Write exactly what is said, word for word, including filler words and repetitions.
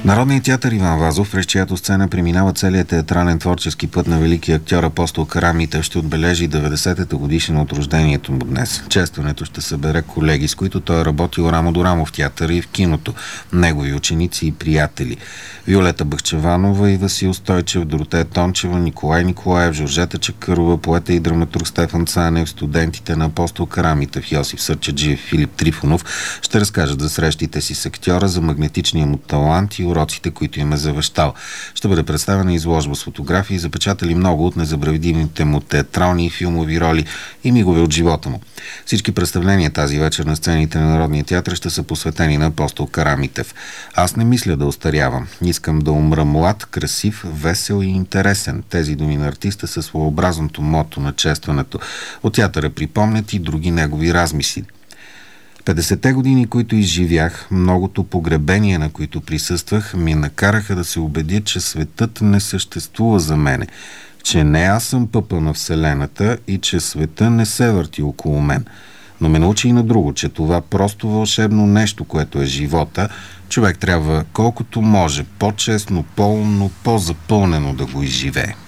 Народният театър Иван Вазов, през чиято сцена преминава целият театрален творчески път на великия актьор Апостол Карамитов, ще отбележи деветдесетата годишна от рождението му днес. Честването ще събере колеги, с които той е работил рамо до рамо в театъра и в киното, негови ученици и приятели. Виолета Бахчеванова и Васил Стойчев, Доротея Тончева, Николай Николаев, Жоржета Чакърова, поета и драматург Стефан Цанев, студентите на Апостол Карамитов, Йосиф Сърчаджиев, Филип Трифонов ще разкажат за срещите си с актьора, за магнетичния му талант и уроците, които им е завещал. Ще бъде представена изложба с фотографии, запечатали много от незабравимите му театрални и филмови роли и мигове от живота му. Всички представления тази вечер на сцените на Народния театър ще са посветени на Апостол Карамитов. Аз не мисля да остарявам. Искам да умра млад, красив, весел и интересен. Тези думи на артиста са своеобразното мото на честването. От театъра припомнят и други негови размисли. петдесетте години, които изживях, многото погребения, на които присъствах, ми накараха да се убедя, че светът не съществува за мене, че не аз съм пъпа на Вселената и че света не се върти около мен. Но ме научи и на друго, че това просто вълшебно нещо, което е живота, човек трябва колкото може по-честно, по-умно, по-запълнено да го изживее.